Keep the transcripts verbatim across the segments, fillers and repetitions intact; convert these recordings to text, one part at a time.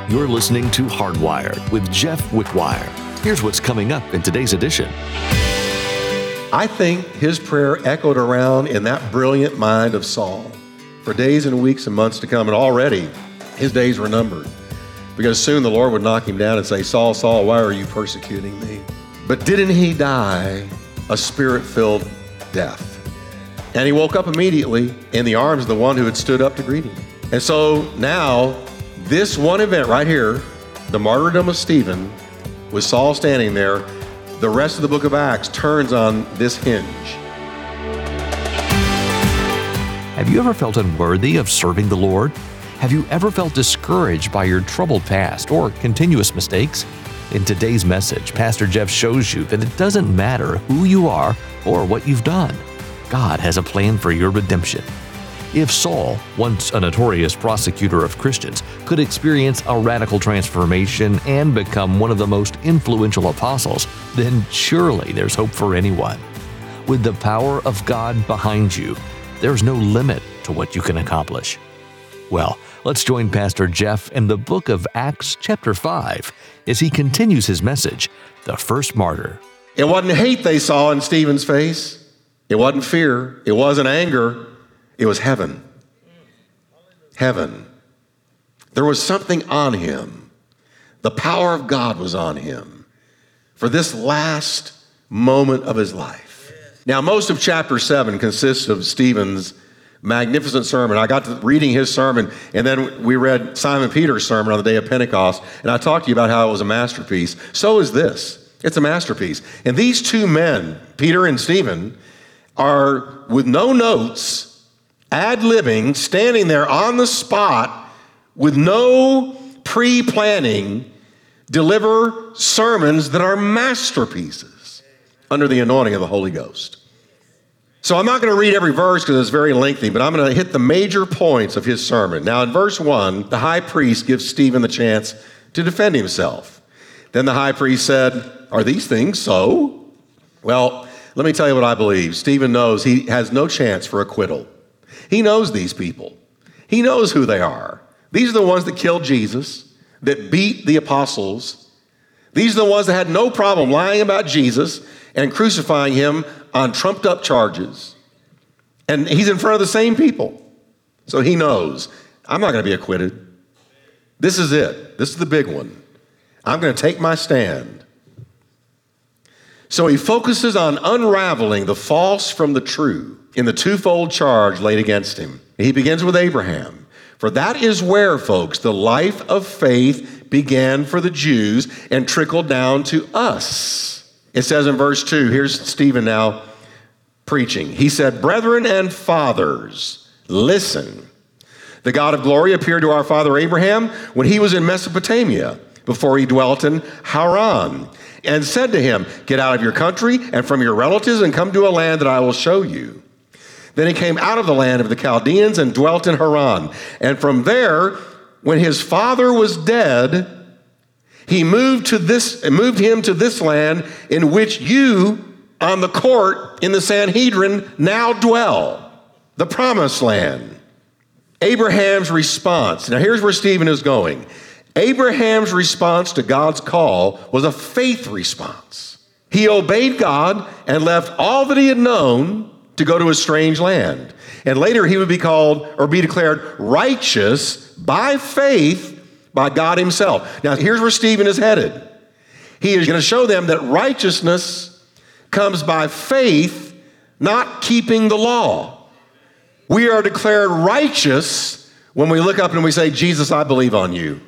You're listening to Hardwired with Jeff Wickwire. Here's what's coming up in today's edition. I think his prayer echoed around in that brilliant mind of Saul for days and weeks and months to come, and already his days were numbered, because soon the Lord would knock him down and say, Saul, Saul, why are you persecuting me? But didn't he die a spirit-filled death? And he woke up immediately in the arms of the one who had stood up to greet him. And so now, this one event right here, the martyrdom of Stephen, with Saul standing there, the rest of the book of Acts turns on this hinge. Have you ever felt unworthy of serving the Lord? Have you ever felt discouraged by your troubled past or continuous mistakes? In today's message, Pastor Jeff shows you that it doesn't matter who you are or what you've done. God has a plan for your redemption. If Saul, once a notorious prosecutor of Christians, could experience a radical transformation and become one of the most influential apostles, then surely there's hope for anyone. With the power of God behind you, there's no limit to what you can accomplish. Well, let's join Pastor Jeff in the book of Acts chapter five as he continues his message, The First Martyr. It wasn't hate they saw in Stephen's face. It wasn't fear. It wasn't anger. It was heaven. Heaven. There was something on him. The power of God was on him for this last moment of his life. Now, most of chapter seven consists of Stephen's magnificent sermon. I got to reading his sermon, and then we read Simon Peter's sermon on the day of Pentecost, and I talked to you about how it was a masterpiece. So is this. It's a masterpiece. And these two men, Peter and Stephen, are with no notes, ad-libbing, standing there on the spot with no pre-planning, deliver sermons that are masterpieces under the anointing of the Holy Ghost. So I'm not going to read every verse because it's very lengthy, but I'm going to hit the major points of his sermon. Now, in verse one, the high priest gives Stephen the chance to defend himself. Then the high priest said, "Are these things so?" Well, let me tell you what I believe. Stephen knows he has no chance for acquittal. He knows these people. He knows who they are. These are the ones that killed Jesus, that beat the apostles. These are the ones that had no problem lying about Jesus and crucifying him on trumped up charges. And he's in front of the same people. So he knows, I'm not going to be acquitted. This is it. This is the big one. I'm going to take my stand. So he focuses on unraveling the false from the true in the twofold charge laid against him. He begins with Abraham. For that is where, folks, the life of faith began for the Jews and trickled down to us. It says in verse two, here's Stephen now preaching. He said, "Brethren and fathers, listen. The God of glory appeared to our father Abraham when he was in Mesopotamia, before he dwelt in Haran, and said to him, get out of your country and from your relatives and come to a land that I will show you. Then he came out of the land of the Chaldeans and dwelt in Haran. And from there, when his father was dead, he moved to this, moved him to this land in which you on the court in the Sanhedrin now dwell, the promised land." Abraham's response. Now here's where Stephen is going. Abraham's response to God's call was a faith response. He obeyed God and left all that he had known to go to a strange land. And later he would be called or be declared righteous by faith by God himself. Now here's where Stephen is headed. He is going to show them that righteousness comes by faith, not keeping the law. We are declared righteous when we look up and we say, Jesus, I believe on you.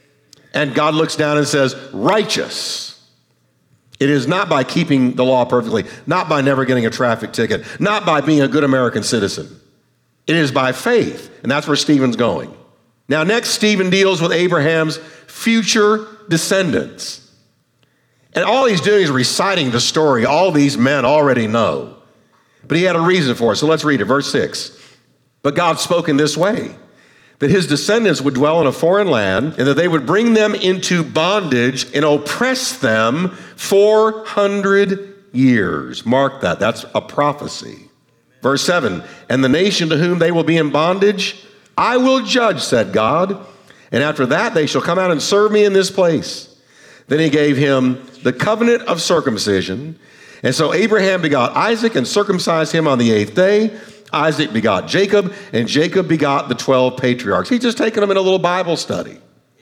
And God looks down and says, righteous. It is not by keeping the law perfectly, not by never getting a traffic ticket, not by being a good American citizen. It is by faith, and that's where Stephen's going. Now, next, Stephen deals with Abraham's future descendants. And all he's doing is reciting the story all these men already know. But he had a reason for it, so let's read it. Verse six. But God spoke in this way, that his descendants would dwell in a foreign land, and that they would bring them into bondage and oppress them four hundred years. Mark that. That's a prophecy. Verse seven, and the nation to whom they will be in bondage, I will judge, said God, And after that, they shall come out and serve me in this place. Then he gave him the covenant of circumcision. And so Abraham begot Isaac and circumcised him on the eighth day. Isaac begot Jacob, and Jacob begot the twelve patriarchs. He's just taking them in a little Bible study.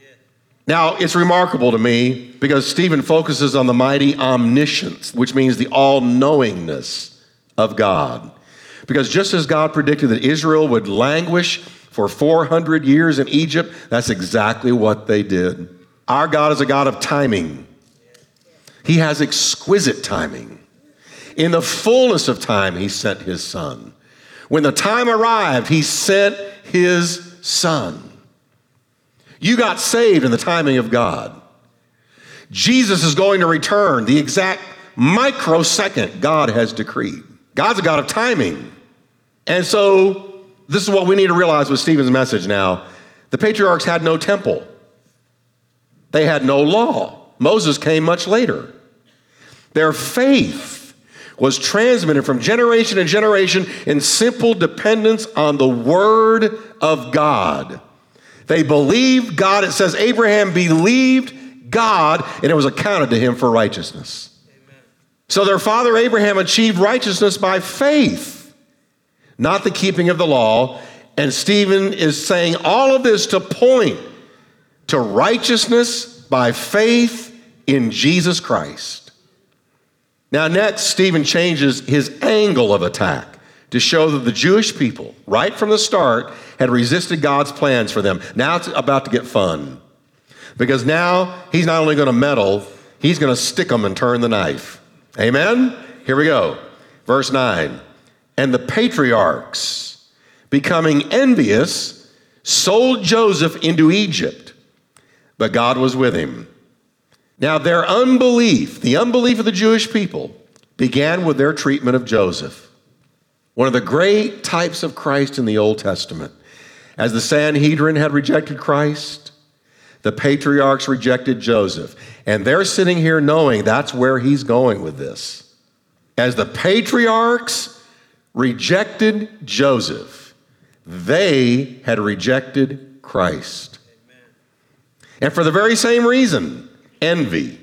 Now, it's remarkable to me because Stephen focuses on the mighty omniscience, which means the all-knowingness of God. Because just as God predicted that Israel would languish for four hundred years in Egypt, that's exactly what they did. Our God is a God of timing. He has exquisite timing. In the fullness of time, he sent his son. When the time arrived, he sent his son. You got saved in the timing of God. Jesus is going to return the exact microsecond God has decreed. God's a God of timing. And so this is what we need to realize with Stephen's message now. The patriarchs had no temple. They had no law. Moses came much later. Their faith was transmitted from generation to generation in simple dependence on the word of God. They believed God. It says Abraham believed God, and it was accounted to him for righteousness. Amen. So their father Abraham achieved righteousness by faith, not the keeping of the law. And Stephen is saying all of this to point to righteousness by faith in Jesus Christ. Now next, Stephen changes his angle of attack to show that the Jewish people, right from the start, had resisted God's plans for them. Now it's about to get fun. Because now he's not only going to meddle, he's going to stick them and turn the knife. Amen? Here we go. Verse nine. And the patriarchs, becoming envious, sold Joseph into Egypt, but God was with him. Now their unbelief, the unbelief of the Jewish people, began with their treatment of Joseph. One of the great types of Christ in the Old Testament. As the Sanhedrin had rejected Christ, the patriarchs rejected Joseph. And they're sitting here knowing that's where he's going with this. As the patriarchs rejected Joseph, they had rejected Christ. Amen. And for the very same reason, envy.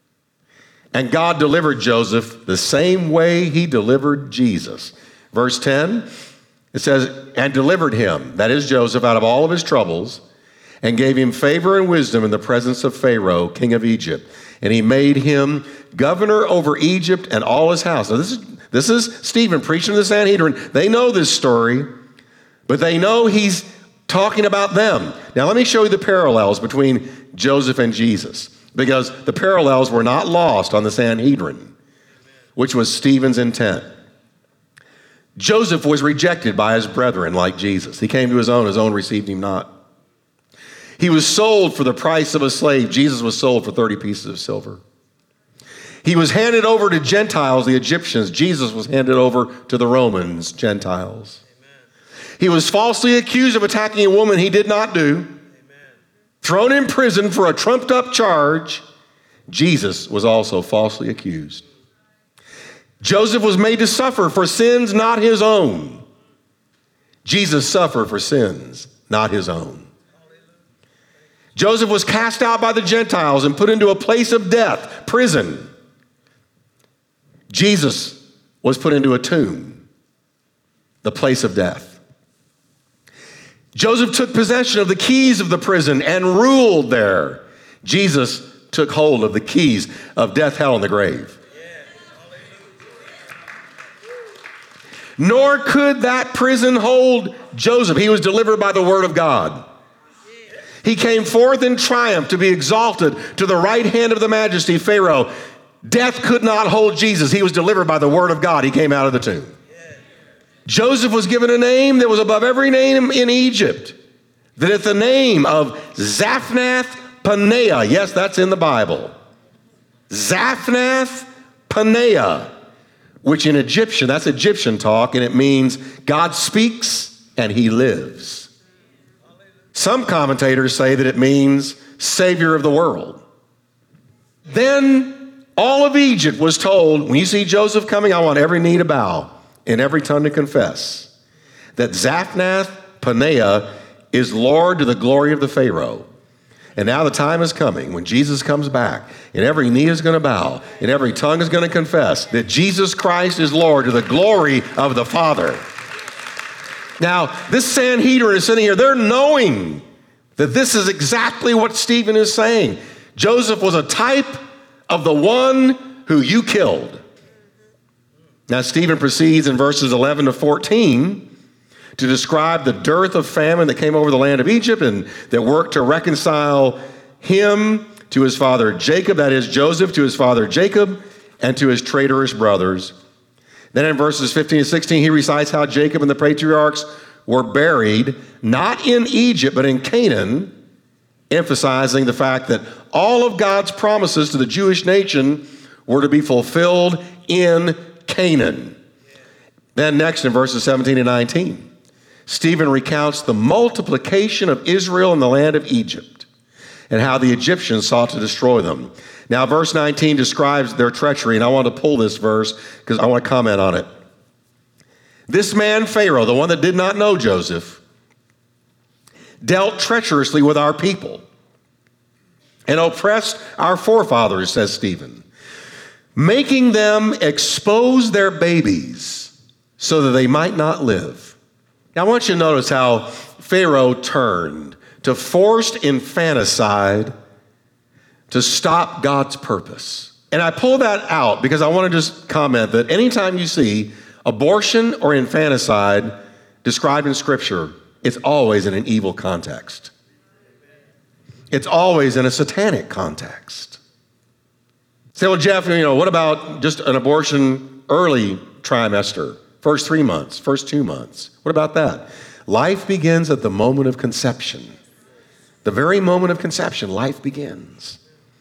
And God delivered Joseph the same way he delivered Jesus. Verse ten, it says, and delivered him, that is Joseph, out of all of his troubles, and gave him favor and wisdom in the presence of Pharaoh, king of Egypt. And he made him governor over Egypt and all his house. Now this is, this is Stephen preaching to the Sanhedrin. They know this story, but they know he's talking about them. Now let me show you the parallels between Joseph and Jesus, because the parallels were not lost on the Sanhedrin, which was Stephen's intent. Joseph was rejected by his brethren like Jesus. He came to his own, his own received him not. He was sold for the price of a slave. Jesus was sold for thirty pieces of silver. He was handed over to Gentiles, the Egyptians. Jesus was handed over to the Romans, Gentiles. Amen. He was falsely accused of attacking a woman he did not do. Amen. Thrown in prison for a trumped up charge. Jesus was also falsely accused. Joseph was made to suffer for sins not his own. Jesus suffered for sins not his own. Joseph was cast out by the Gentiles and put into a place of death, prison. Jesus was put into a tomb, the place of death. Joseph took possession of the keys of the prison and ruled there. Jesus took hold of the keys of death, hell, and the grave. Nor could that prison hold Joseph. He was delivered by the word of God. He came forth in triumph to be exalted to the right hand of the majesty, Pharaoh. Death could not hold Jesus. He was delivered by the word of God. He came out of the tomb. Joseph was given a name that was above every name in Egypt. That at the name of Zaphnath-Paneah, yes, that's in the Bible. Zaphnath-Paneah. Which in Egyptian, that's Egyptian talk, and it means God speaks and he lives. Some commentators say that it means Savior of the world. Then all of Egypt was told, when you see Joseph coming, I want every knee to bow and every tongue to confess that Zaphnath-Paneah is Lord to the glory of the Pharaoh. And now the time is coming when Jesus comes back and every knee is going to bow and every tongue is going to confess that Jesus Christ is Lord to the glory of the Father. Now, this Sanhedrin is sitting here. They're knowing that this is exactly what Stephen is saying. Joseph was a type of the one who you killed. Now, Stephen proceeds in verses eleven to fourteen to describe the dearth of famine that came over the land of Egypt and that worked to reconcile him to his father Jacob, that is Joseph to his father Jacob, and to his traitorous brothers. Then in verses fifteen and sixteen, he recites how Jacob and the patriarchs were buried, not in Egypt, but in Canaan, emphasizing the fact that all of God's promises to the Jewish nation were to be fulfilled in Canaan. Then next in verses seventeen and nineteen, Stephen recounts the multiplication of Israel in the land of Egypt and how the Egyptians sought to destroy them. Now, verse nineteen describes their treachery, and I want to pull this verse because I want to comment on it. This man, Pharaoh, the one that did not know Joseph, dealt treacherously with our people and oppressed our forefathers, says Stephen, making them expose their babies so that they might not live. Now, I want you to notice how Pharaoh turned to forced infanticide to stop God's purpose. And I pull that out because I want to just comment that anytime you see abortion or infanticide described in Scripture, it's always in an evil context. It's always in a satanic context. Say, well, Jeff, you know, what about just an abortion early trimester, first three months, first two months? What about that? Life begins at the moment of conception. The very moment of conception, life begins.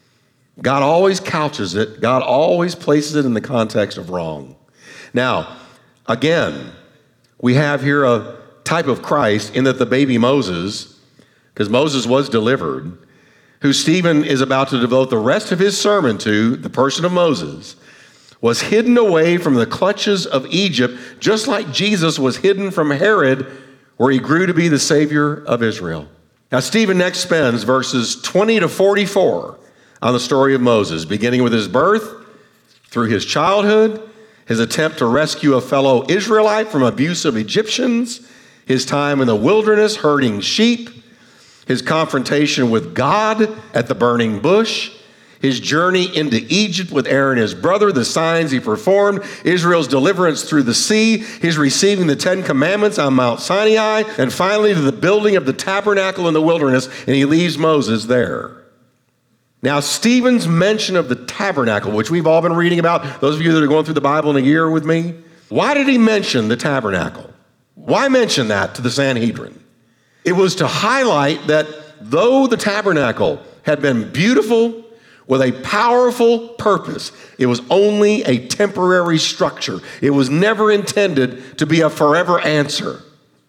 God always couches it. God always places it in the context of wrong. Now, again, we have here a type of Christ in that the baby Moses, because Moses was delivered, who Stephen is about to devote the rest of his sermon to, the person of Moses, was hidden away from the clutches of Egypt, just like Jesus was hidden from Herod, where he grew to be the Savior of Israel. Now, Stephen next spends verses twenty to forty-four on the story of Moses, beginning with his birth, through his childhood, his attempt to rescue a fellow Israelite from abuse of Egyptians, his time in the wilderness herding sheep, his confrontation with God at the burning bush, his journey into Egypt with Aaron, his brother, the signs he performed, Israel's deliverance through the sea, his receiving the Ten Commandments on Mount Sinai, and finally to the building of the tabernacle in the wilderness, and he leaves Moses there. Now, Stephen's mention of the tabernacle, which we've all been reading about, those of you that are going through the Bible in a year with me, why did he mention the tabernacle? Why mention that to the Sanhedrin? It was to highlight that though the tabernacle had been beautiful with a powerful purpose, it was only a temporary structure. It was never intended to be a forever answer.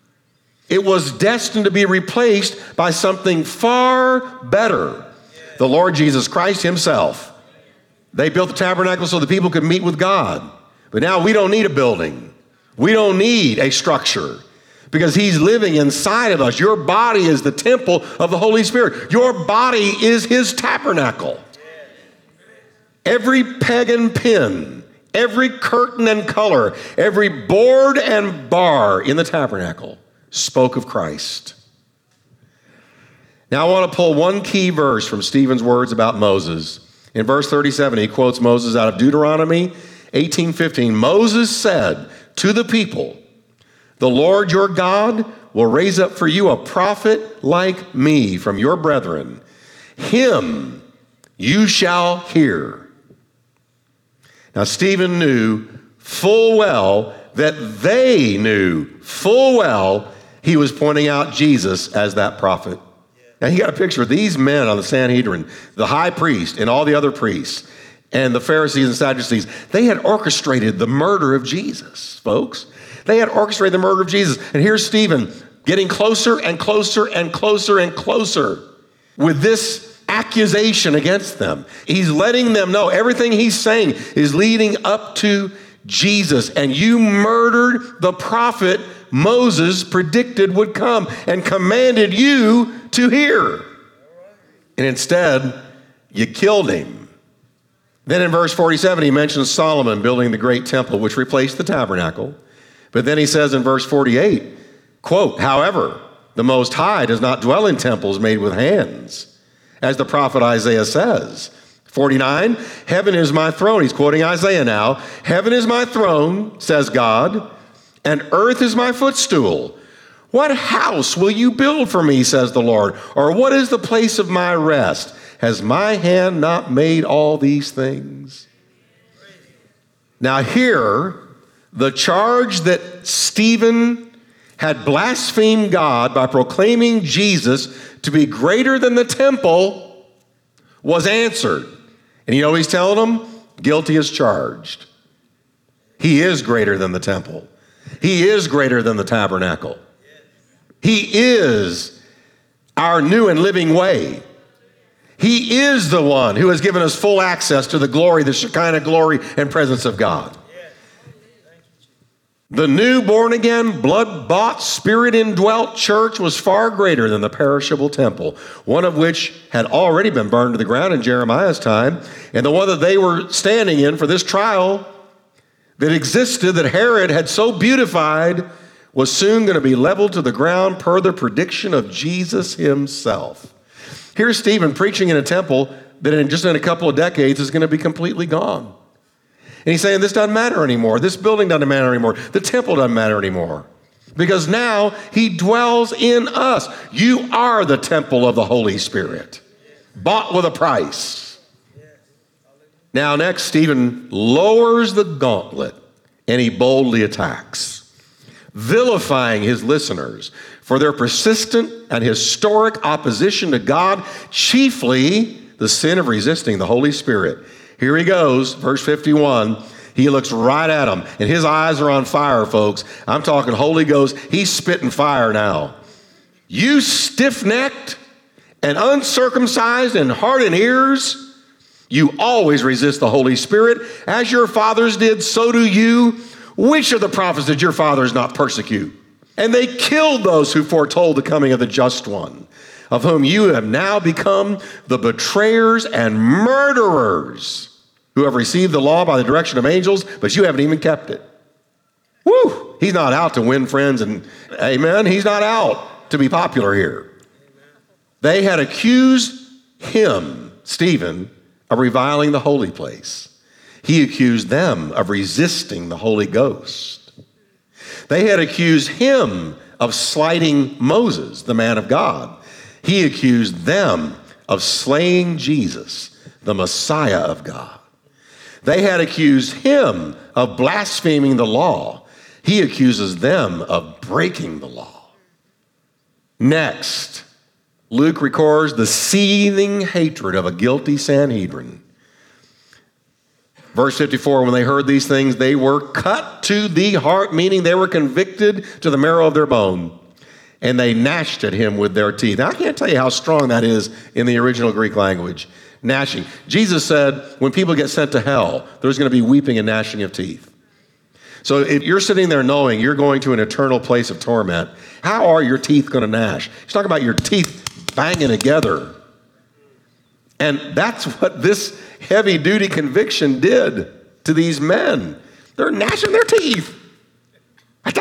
It was destined to be replaced by something far better. The Lord Jesus Christ himself. They built the tabernacle so the people could meet with God. But now we don't need a building. We don't need a structure because he's living inside of us. Your body is the temple of the Holy Spirit. Your body is his tabernacle. Every peg and pin, every curtain and color, every board and bar in the tabernacle spoke of Christ. Now I want to pull one key verse from Stephen's words about Moses. In verse thirty-seven, he quotes Moses out of Deuteronomy eighteen fifteen. Moses said to the people, "The Lord your God will raise up for you a prophet like me from your brethren. Him you shall hear." Now Stephen knew full well that they knew full well he was pointing out Jesus as that prophet. Now, you got a picture of these men on the Sanhedrin, the high priest and all the other priests, and the Pharisees and Sadducees. They had orchestrated the murder of Jesus, folks. They had orchestrated the murder of Jesus. And here's Stephen getting closer and closer and closer and closer with this accusation against them. He's letting them know everything he's saying is leading up to Jesus. And you murdered the prophet Moses predicted would come and commanded you to hear. And instead, you killed him. Then in verse forty-seven, he mentions Solomon building the great temple, which replaced the tabernacle. But then he says in verse forty-eight, quote, however, the Most High does not dwell in temples made with hands, as the prophet Isaiah says. forty-nine, heaven is my throne. He's quoting Isaiah now. Heaven is my throne, says God, and earth is my footstool. What house will you build for me, says the Lord? Or what is the place of my rest? Has my hand not made all these things? Now here, the charge that Stephen had blasphemed God by proclaiming Jesus to be greater than the temple was answered. And you know what he's telling them? Guilty as charged. He is greater than the temple. He is greater than the tabernacle. He is our new and living way. He is the one who has given us full access to the glory, the Shekinah glory and presence of God. The new born-again, blood-bought, spirit-indwelt church was far greater than the perishable temple, one of which had already been burned to the ground in Jeremiah's time, and the one that they were standing in for this trial that existed, that Herod had so beautified, was soon going to be leveled to the ground per the prediction of Jesus himself. Here's Stephen preaching in a temple that in just in a couple of decades is going to be completely gone. And he's saying this doesn't matter anymore. This building doesn't matter anymore. The temple doesn't matter anymore. Because now he dwells in us. You are the temple of the Holy Spirit, bought with a price. Now next, Stephen lowers the gauntlet and he boldly attacks, vilifying his listeners for their persistent and historic opposition to God, chiefly the sin of resisting the Holy Spirit. Here he goes, verse fifty-one. He looks right at them, and his eyes are on fire, folks. I'm talking Holy Ghost. He's spitting fire now. You stiff-necked and uncircumcised in heart and ears, you always resist the Holy Spirit. As your fathers did, so do you. Which of the prophets did your fathers not persecute? And they killed those who foretold the coming of the just one, of whom you have now become the betrayers and murderers, who have received the law by the direction of angels, but you haven't even kept it. Woo! He's not out to win friends and amen. He's not out to be popular here. They had accused him, Stephen, of reviling the holy place. He accused them of resisting the Holy Ghost. They had accused him of slighting Moses, the man of God. He accused them of slaying Jesus, the Messiah of God. They had accused him of blaspheming the law. He accuses them of breaking the law. Next, Luke records the seething hatred of a guilty Sanhedrin. Verse fifty-four, when they heard these things, they were cut to the heart, meaning they were convicted to the marrow of their bone, and they gnashed at him with their teeth. Now, I can't tell you how strong that is in the original Greek language, gnashing. Jesus said when people get sent to hell, there's going to be weeping and gnashing of teeth. So if you're sitting there knowing you're going to an eternal place of torment, how are your teeth going to gnash? He's talking about your teeth banging together. And that's what this heavy-duty conviction did to these men. They're gnashing their teeth. I'm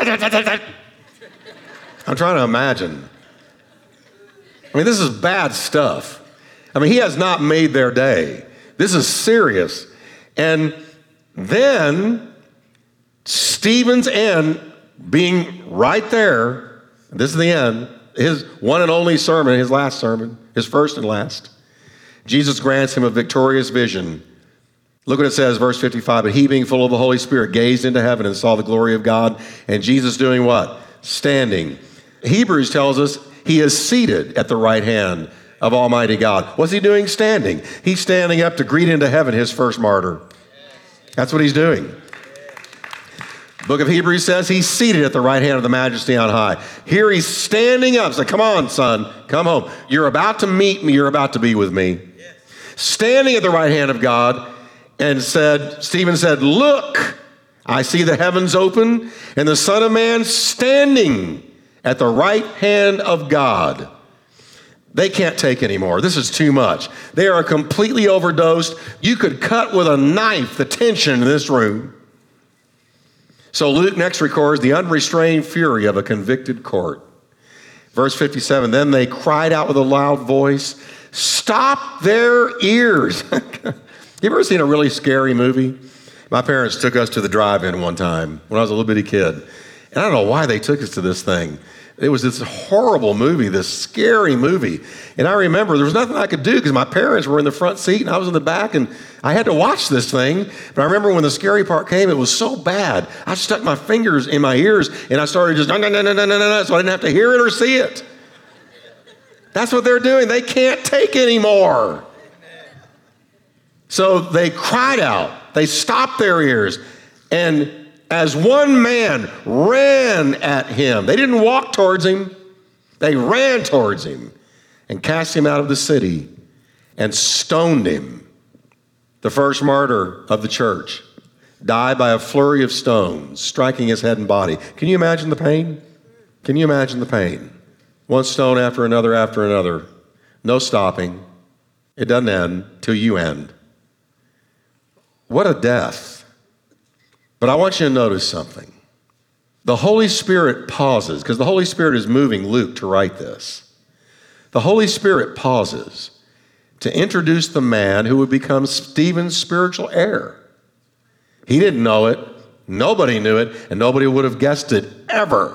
trying to imagine. I mean, this is bad stuff. I mean, he has not made their day. This is serious. And then Stephen's end being right there, this is the end, his one and only sermon, his last sermon, his first and last. Jesus grants him a victorious vision. Look what it says, verse fifty-five. But he, being full of the Holy Spirit, gazed into heaven and saw the glory of God. And Jesus doing what? Standing. Hebrews tells us he is seated at the right hand of Almighty God. What's he doing? Standing. He's standing up to greet into heaven his first martyr. That's what he's doing. Book of Hebrews says he's seated at the right hand of the Majesty on high. Here he's standing up. So come on, son, come home. You're about to meet me. You're about to be with me. Standing at the right hand of God, and said, Stephen said, look, I see the heavens open and the Son of Man standing at the right hand of God. They can't take anymore. This is too much. They are completely overdosed. You could cut with a knife the tension in this room. So Luke next records the unrestrained fury of a convicted court. Verse fifty-seven, then they cried out with a loud voice, stop their ears. You ever seen a really scary movie? My parents took us to the drive-in one time when I was a little bitty kid. And I don't know why they took us to this thing. It was this horrible movie, this scary movie. And I remember there was nothing I could do because my parents were in the front seat and I was in the back and I had to watch this thing. But I remember when the scary part came, it was so bad. I stuck my fingers in my ears and I started just, no, no, no, no, no, no, no, so I didn't have to hear it or see it. That's what they're doing. They can't take anymore. So they cried out. They stopped their ears. And as one man ran at him, they didn't walk towards him, they ran towards him and cast him out of the city and stoned him. The first martyr of the church died by a flurry of stones, striking his head and body. Can you imagine the pain? Can you imagine the pain? One stone after another after another. No stopping. It doesn't end till you end. What a death. But I want you to notice something. The Holy Spirit pauses, because the Holy Spirit is moving Luke to write this. The Holy Spirit pauses to introduce the man who would become Stephen's spiritual heir. He didn't know it, nobody knew it, and nobody would have guessed it ever.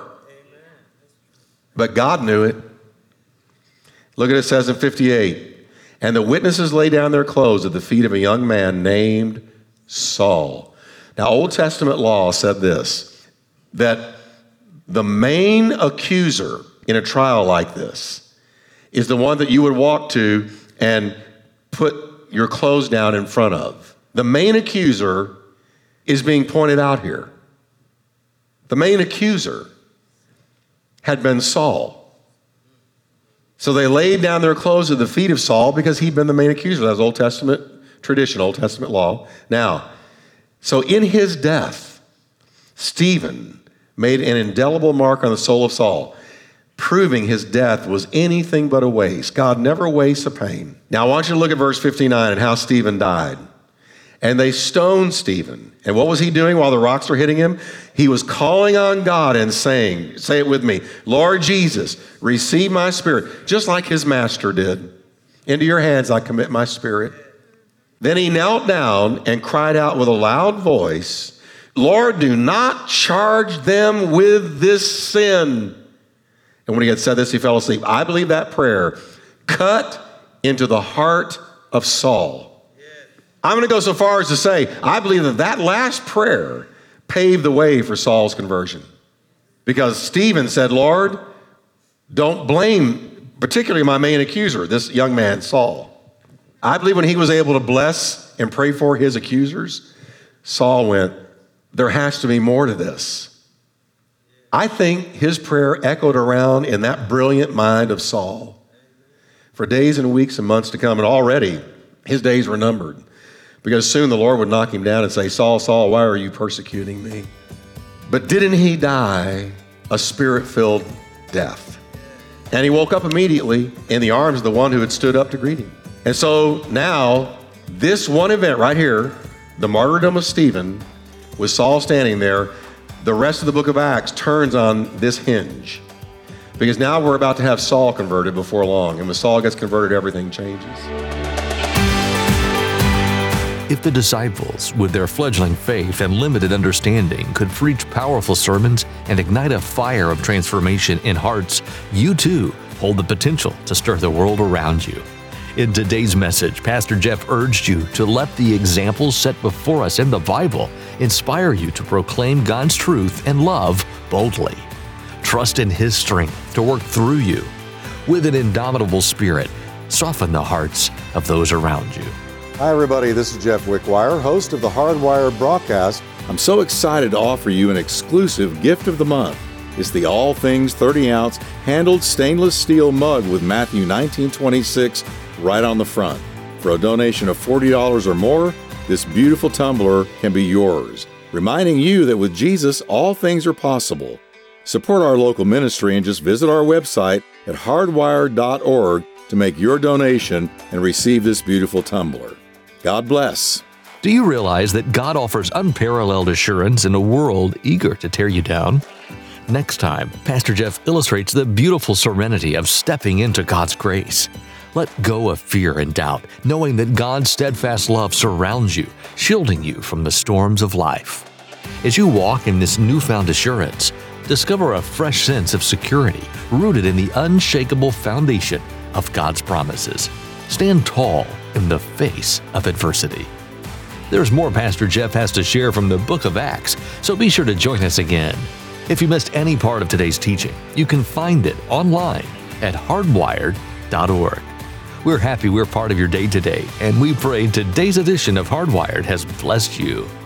But God knew it. Look at it, it says in fifty-eight, and the witnesses lay down their clothes at the feet of a young man named Saul. Now, Old Testament law said this, that the main accuser in a trial like this is the one that you would walk to and put your clothes down in front of. The main accuser is being pointed out here. The main accuser had been Saul. So they laid down their clothes at the feet of Saul because he'd been the main accuser. That was Old Testament tradition, Old Testament law. Now, so in his death, Stephen made an indelible mark on the soul of Saul, proving his death was anything but a waste. God never wastes a pain. Now I want you to look at verse fifty-nine and how Stephen died. And they stoned Stephen. And what was he doing while the rocks were hitting him? He was calling on God and saying, say it with me, Lord Jesus, receive my spirit, just like his master did. Into your hands I commit my spirit. Then he knelt down and cried out with a loud voice, Lord, do not charge them with this sin. And when he had said this, he fell asleep. I believe that prayer cut into the heart of Saul. I'm going to go so far as to say, I believe that that last prayer paved the way for Saul's conversion. Because Stephen said, Lord, don't blame particularly my main accuser, this young man, Saul. I believe when he was able to bless and pray for his accusers, Saul went, there has to be more to this. I think his prayer echoed around in that brilliant mind of Saul for days and weeks and months to come. And already his days were numbered, because soon the Lord would knock him down and say, Saul, Saul, why are you persecuting me? But didn't he die a spirit-filled death? And he woke up immediately in the arms of the one who had stood up to greet him. And so now, this one event right here, the martyrdom of Stephen, with Saul standing there, the rest of the book of Acts turns on this hinge. Because now we're about to have Saul converted before long. And when Saul gets converted, everything changes. If the disciples, with their fledgling faith and limited understanding, could preach powerful sermons and ignite a fire of transformation in hearts, you too hold the potential to stir the world around you. In today's message, Pastor Jeff urged you to let the examples set before us in the Bible inspire you to proclaim God's truth and love boldly. Trust in His strength to work through you. With an indomitable spirit, soften the hearts of those around you. Hi everybody, this is Jeff Wickwire, host of the Hardwired broadcast. I'm so excited to offer you an exclusive gift of the month. It's the All Things thirty ounce handled stainless steel mug with Matthew nineteen twenty-six right on the front. For a donation of forty dollars or more, this beautiful tumbler can be yours, reminding you that with Jesus, all things are possible. Support our local ministry and just visit our website at hardwired dot org to make your donation and receive this beautiful tumbler. God bless. Do you realize that God offers unparalleled assurance in a world eager to tear you down? Next time, Pastor Jeff illustrates the beautiful serenity of stepping into God's grace. Let go of fear and doubt, knowing that God's steadfast love surrounds you, shielding you from the storms of life. As you walk in this newfound assurance, discover a fresh sense of security rooted in the unshakable foundation of God's promises. Stand tall in the face of adversity. There's more Pastor Jeff has to share from the book of Acts, so be sure to join us again. If you missed any part of today's teaching, you can find it online at hardwired dot org. We're happy we're part of your day today, and we pray today's edition of Hardwired has blessed you.